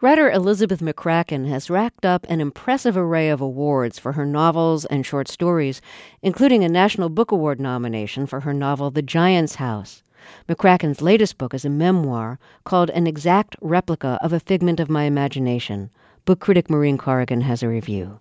Writer Elizabeth McCracken has racked up an impressive array of awards for her novels and short stories, including a National Book Award nomination for her novel The Giant's House. McCracken's latest book is a memoir called An Exact Replica of a Figment of My Imagination. Book critic Maureen Corrigan has a review.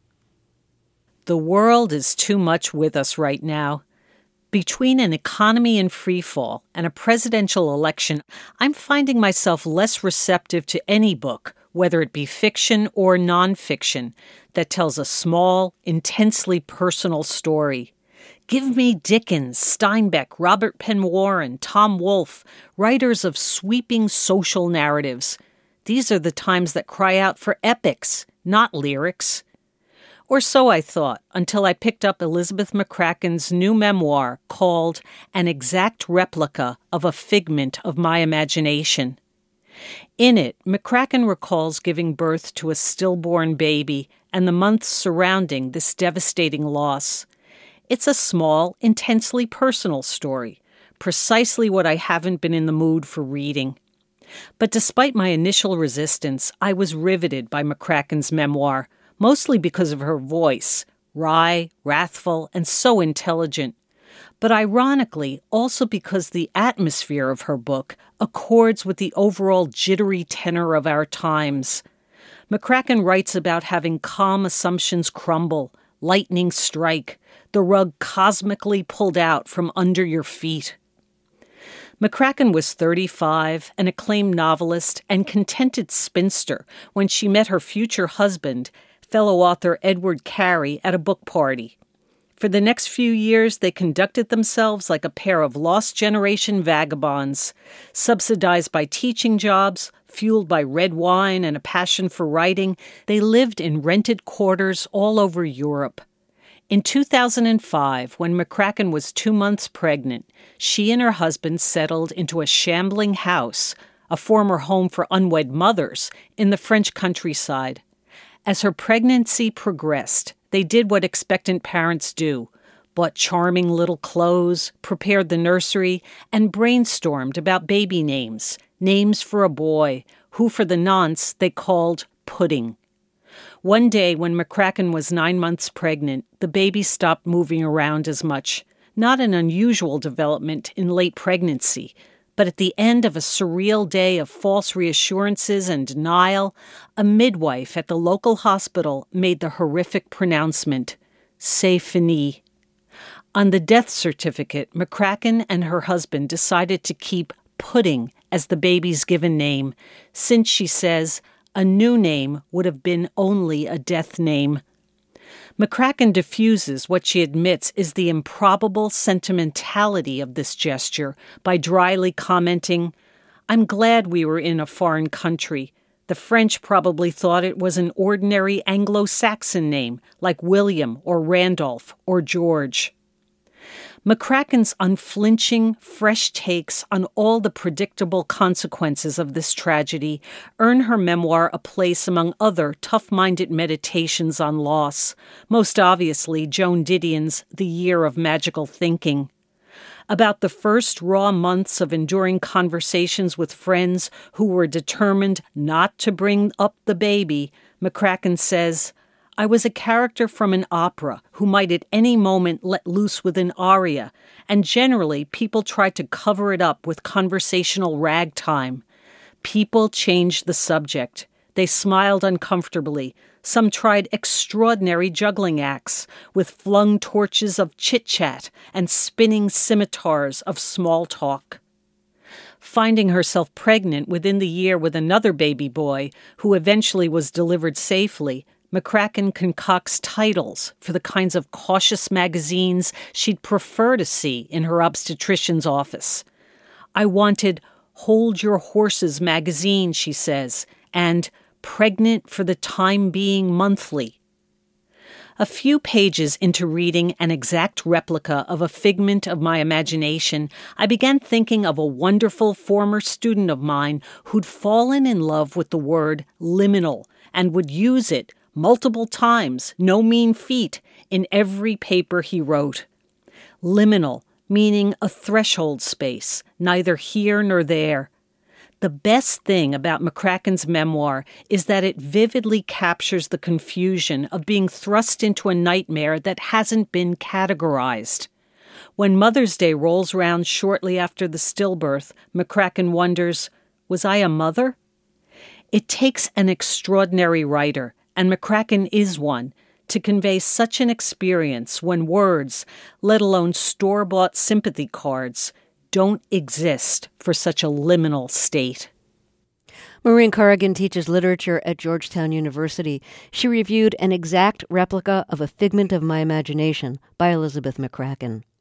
The world is too much with us right now. Between an economy in freefall and a presidential election, I'm finding myself less receptive to any book, whether it be fiction or nonfiction, that tells a small, intensely personal story. Give me Dickens, Steinbeck, Robert Penn Warren, Tom Wolfe, writers of sweeping social narratives. These are the times that cry out for epics, not lyrics. Or so I thought, until I picked up Elizabeth McCracken's new memoir called An Exact Replica of a Figment of My Imagination. In it, McCracken recalls giving birth to a stillborn baby and the months surrounding this devastating loss. It's a small, intensely personal story, precisely what I haven't been in the mood for reading. But despite my initial resistance, I was riveted by McCracken's memoir, mostly because of her voice, wry, wrathful, and so intelligent. But ironically, also because the atmosphere of her book accords with the overall jittery tenor of our times. McCracken writes about having calm assumptions crumble, lightning strike, the rug cosmically pulled out from under your feet. McCracken was 35, an acclaimed novelist and contented spinster when she met her future husband, fellow author Edward Carey, at a book party. For the next few years, they conducted themselves like a pair of lost generation vagabonds, subsidized by teaching jobs, fueled by red wine and a passion for writing. They lived in rented quarters all over Europe. In 2005, when McCracken was 2 months pregnant, she and her husband settled into a shambling house, a former home for unwed mothers, in the French countryside. As her pregnancy progressed, they did what expectant parents do, bought charming little clothes, prepared the nursery, and brainstormed about baby names for a boy, who for the nonce they called Pudding. One day when McCracken was 9 months pregnant, the baby stopped moving around as much, not an unusual development in late pregnancy, but at the end of a surreal day of false reassurances and denial, a midwife at the local hospital made the horrific pronouncement, "C'est fini." On the death certificate, McCracken and her husband decided to keep Pudding as the baby's given name, since, she says, a new name would have been only a death name. McCracken diffuses what she admits is the improbable sentimentality of this gesture by dryly commenting, "I'm glad we were in a foreign country. The French probably thought it was an ordinary Anglo-Saxon name, like William or Randolph or George." McCracken's unflinching, fresh takes on all the predictable consequences of this tragedy earn her memoir a place among other tough-minded meditations on loss, most obviously Joan Didion's The Year of Magical Thinking. About the first raw months of enduring conversations with friends who were determined not to bring up the baby, McCracken says, "I was a character from an opera who might at any moment let loose with an aria, and generally people tried to cover it up with conversational ragtime. People changed the subject. They smiled uncomfortably. Some tried extraordinary juggling acts with flung torches of chit-chat and spinning scimitars of small talk." Finding herself pregnant within the year with another baby boy, who eventually was delivered safely, McCracken concocts titles for the kinds of cautious magazines she'd prefer to see in her obstetrician's office. "I wanted Hold Your Horses magazine," she says, and Pregnant for the Time Being Monthly. A few pages into reading An Exact Replica of a Figment of My Imagination, I began thinking of a wonderful former student of mine who'd fallen in love with the word liminal and would use it multiple times, no mean feat, in every paper he wrote. Liminal, meaning a threshold space, neither here nor there. The best thing about McCracken's memoir is that it vividly captures the confusion of being thrust into a nightmare that hasn't been categorized. When Mother's Day rolls round shortly after the stillbirth, McCracken wonders, was I a mother? It takes an extraordinary writer, and McCracken is one, to convey such an experience when words, let alone store-bought sympathy cards, don't exist for such a liminal state. Maureen Corrigan teaches literature at Georgetown University. She reviewed An Exact Replica of a Figment of My Imagination by Elizabeth McCracken.